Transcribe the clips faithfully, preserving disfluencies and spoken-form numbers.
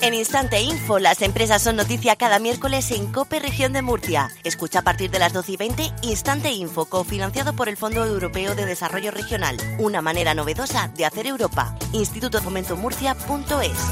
En Instante Info, las empresas son noticia cada miércoles en COPE Región de Murcia. Escucha a partir de las doce y veinte Instante Info, cofinanciado por el Fondo Europeo de Desarrollo Regional. Una manera novedosa de hacer Europa. instituto fomento murcia punto es.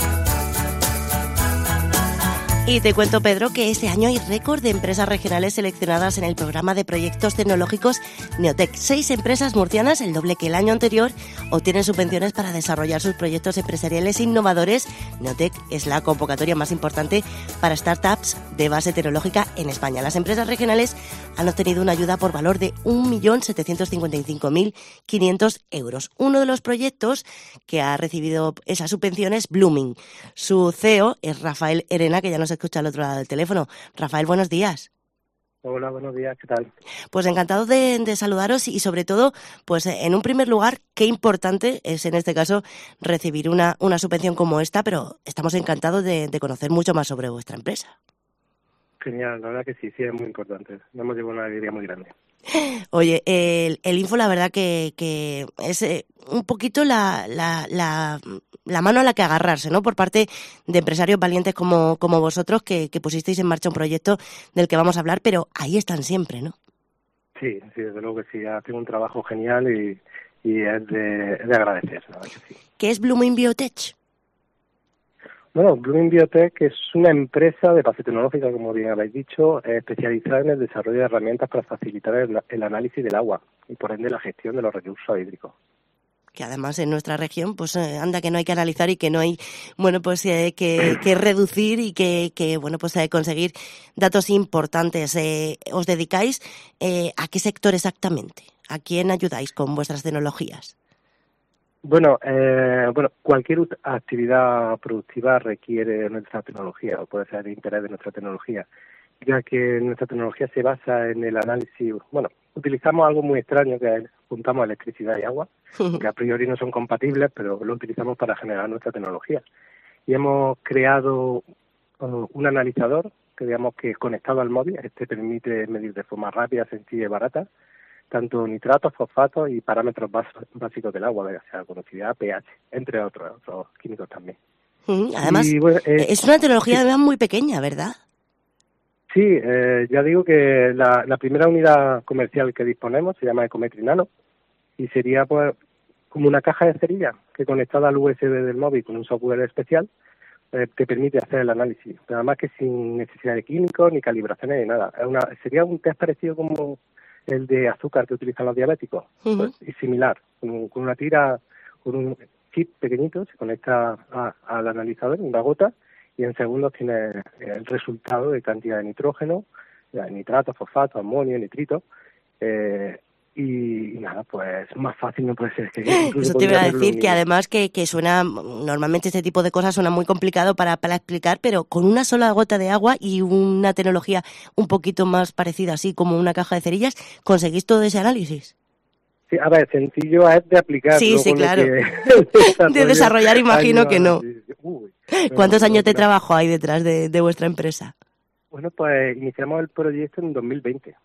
Y te cuento, Pedro, que este año hay récord de empresas regionales seleccionadas en el programa de proyectos tecnológicos Neotec. Seis empresas murcianas, el doble que el año anterior, obtienen subvenciones para desarrollar sus proyectos empresariales innovadores. Neotec es la convocatoria más importante para startups de base tecnológica en España. Las empresas regionales han obtenido una ayuda por valor de un millón setecientos cincuenta y cinco mil quinientos euros. Uno de los proyectos que ha recibido esa subvención es Blooming. Su C E O es Rafael Herena, que ya nos escucha al otro lado del teléfono. Rafael, buenos días. Hola, buenos días, ¿qué tal? Pues encantado de, de saludaros y sobre todo, pues en un primer lugar, qué importante es en este caso recibir una, una subvención como esta, pero estamos encantados de, de conocer mucho más sobre vuestra empresa. Genial, la verdad que sí, sí es muy importante. Nos hemos llevado una alegría muy grande. Oye, el, el Info la verdad que, que es eh, un poquito la, la, la, la mano a la que agarrarse, ¿no? Por parte de empresarios valientes como, como vosotros que, que pusisteis en marcha un proyecto del que vamos a hablar, pero ahí están siempre, ¿no? Sí, sí, desde luego que sí, hacen un trabajo genial y, y es, de, es de agradecer, la verdad que sí. ¿Qué es Blooming Biotech? Bueno, Blooming Biotech es una empresa de base tecnológica, como bien habéis dicho, especializada en el desarrollo de herramientas para facilitar el, el análisis del agua y, por ende, la gestión de los recursos hídricos. Que además en nuestra región, pues eh, anda que no hay que analizar y que no hay, bueno, pues eh, que, que reducir y que, que bueno, pues eh, conseguir datos importantes. Eh, ¿Os dedicáis eh, a qué sector exactamente? ¿A quién ayudáis con vuestras tecnologías? Bueno, eh, bueno, cualquier actividad productiva requiere nuestra tecnología o puede ser de interés de nuestra tecnología, ya que nuestra tecnología se basa en el análisis. Bueno, utilizamos algo muy extraño que es juntamos electricidad y agua, que a priori no son compatibles, pero lo utilizamos para generar nuestra tecnología. Y hemos creado uh, un analizador que digamos que es conectado al móvil. Este permite medir de forma rápida, sencilla y barata tanto nitratos, fosfatos y parámetros básicos del agua, o sea, conductividad, pH, entre otros, otros químicos también. Mm, además, y, bueno, eh, es una tecnología sí, además muy pequeña, ¿verdad? Sí, eh, ya digo que la, la primera unidad comercial que disponemos se llama Ecometri Nano y sería pues como una caja de cerilla que conectada al U S B del móvil con un software especial eh, te permite hacer el análisis, nada más que sin necesidad de químicos ni calibraciones ni nada. Es una, sería un test parecido como el de azúcar que utilizan los diabéticos, uh-huh. pues, y similar, con, con una tira, con un chip pequeñito, se conecta a, al analizador, una gota, y en segundos tiene el resultado de cantidad de nitrógeno, de nitrato, fosfato, amonio, nitrito, eh, y, y nada, pues más fácil no puede ser. Que Eso te iba a decir, que además que, que suena, normalmente este tipo de cosas suena muy complicado para, para explicar, pero con una sola gota de agua y una tecnología un poquito más parecida, así como una caja de cerillas, ¿conseguís todo ese análisis? Sí, a ver, sencillo es de aplicar. Sí, sí, claro. Que de desarrollar, imagino que no. Uy, ¿Cuántos no, años no, de no. trabajo hay detrás de, de vuestra empresa? Bueno, pues iniciamos el proyecto en dos mil veinte.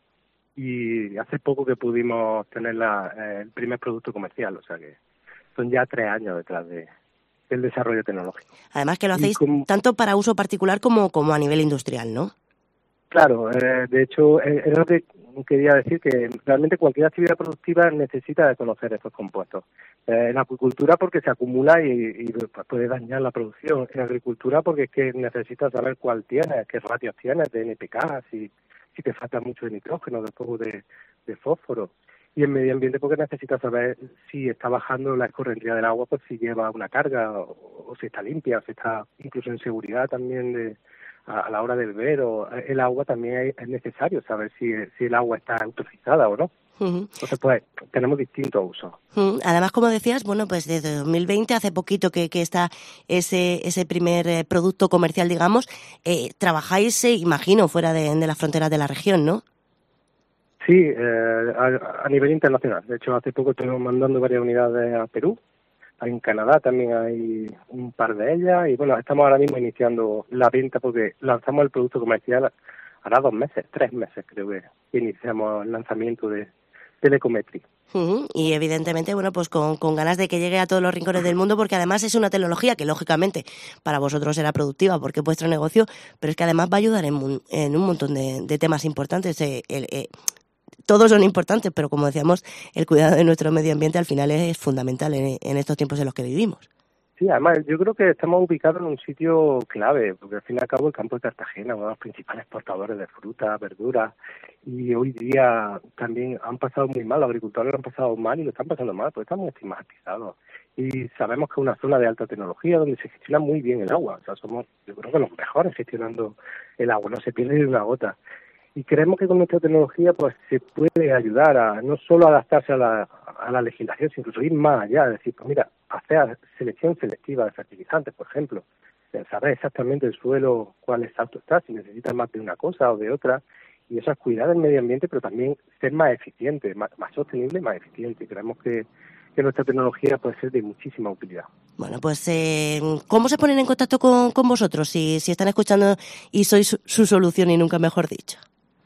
Y hace poco que pudimos tener la, eh, el primer producto comercial, o sea que son ya tres años detrás de, del desarrollo tecnológico. Además que lo hacéis como, tanto para uso particular como, como a nivel industrial, ¿no? Claro, eh, de hecho, es eh, lo que quería decir, que realmente cualquier actividad productiva necesita de conocer estos compuestos. Eh, en acuicultura porque se acumula y, y puede dañar la producción. En agricultura porque es que necesitas saber cuál tienes, qué ratios tienes de N P K, si si te falta mucho de nitrógeno, de poco de, de fósforo. Y en medio ambiente porque necesitas saber si está bajando la escorrentía del agua, pues si lleva una carga o, o si está limpia, o si está incluso en seguridad también de, a, a la hora de beber. O el agua también es necesario saber si, si el agua está autorizada o no. Uh-huh. Entonces, pues, tenemos distintos usos. Uh-huh. Además, como decías, bueno, pues desde dos mil veinte, hace poquito que, que está ese ese primer eh, producto comercial, digamos, eh, trabajáis, eh, imagino, fuera de, de las fronteras de la región, ¿no? Sí, eh, a, a nivel internacional. De hecho, hace poco estuvimos mandando varias unidades a Perú. En Canadá también hay un par de ellas. Y bueno, estamos ahora mismo iniciando la venta porque lanzamos el producto comercial hará dos meses, tres meses creo que iniciamos el lanzamiento de Telecometry. Uh-huh. Y evidentemente, bueno, pues con, con ganas de que llegue a todos los rincones del mundo, porque además es una tecnología que lógicamente para vosotros será productiva porque es vuestro negocio, pero es que además va a ayudar en, en un montón de, de temas importantes. Eh, el, eh, todos son importantes, pero como decíamos, el cuidado de nuestro medio ambiente al final es, es fundamental en, en estos tiempos en los que vivimos. Sí, además yo creo que estamos ubicados en un sitio clave, porque al fin y al cabo el campo de Cartagena, uno de los principales exportadores de frutas, verduras, y hoy día también han pasado muy mal, los agricultores lo han pasado mal y lo están pasando mal, porque están muy estigmatizados. Y sabemos que es una zona de alta tecnología donde se gestiona muy bien el agua, o sea, somos yo creo que los mejores gestionando el agua, no se pierde ni una gota. Y creemos que con nuestra tecnología pues se puede ayudar a no solo adaptarse a la, a la legislación, sino incluso ir más allá, es decir, pues mira, hacer selección selectiva de fertilizantes, por ejemplo, saber exactamente el suelo cuál es apto está, si necesita más de una cosa o de otra, y eso es cuidar del medio ambiente, pero también ser más eficiente, más, más sostenible y más eficiente. Y creemos que, que nuestra tecnología puede ser de muchísima utilidad. Bueno, pues eh, ¿cómo se ponen en contacto con, con vosotros si, si están escuchando y sois su, su solución y nunca mejor dicho?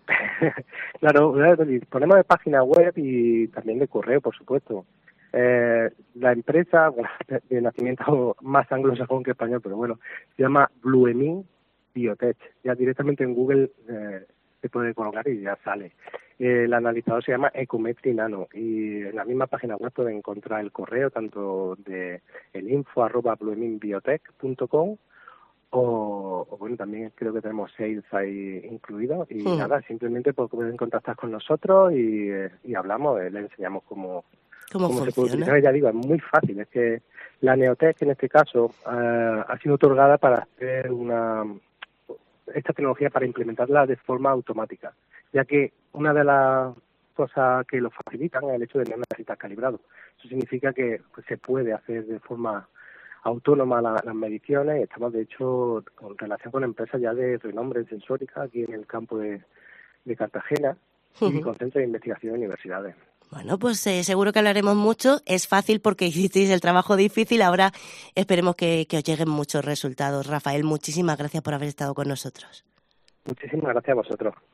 Claro, disponemos de página web y también de correo, por supuesto. Eh, la empresa, bueno, de nacimiento más anglosajón que español, pero bueno, se llama Bluemin Biotech. Ya directamente en Google eh, se puede colocar y ya sale. Eh, el analizador se llama Ecometry Nano y en la misma página web pueden encontrar el correo tanto de el info arroba blueminbiotech punto com O, o bueno, también creo que tenemos sales ahí incluidos y hmm. nada, simplemente pues, pueden contactar con nosotros y, y hablamos, eh, les enseñamos cómo, cómo, cómo se puede utilizar. Ya digo, es muy fácil, es que la Neotec en este caso uh, ha sido otorgada para hacer una esta tecnología para implementarla de forma automática, ya que una de las cosas que lo facilitan es el hecho de no necesitar calibrado. Eso significa que pues, se puede hacer de forma autónoma la, las mediciones y estamos de hecho con relación con empresas ya de renombre en sensórica aquí en el campo de, de Cartagena uh-huh. y con centros de investigación de universidades. Bueno, pues eh, seguro que hablaremos mucho. Es fácil porque hicisteis el trabajo difícil. Ahora esperemos que, que os lleguen muchos resultados. Rafael, muchísimas gracias por haber estado con nosotros. Muchísimas gracias a vosotros.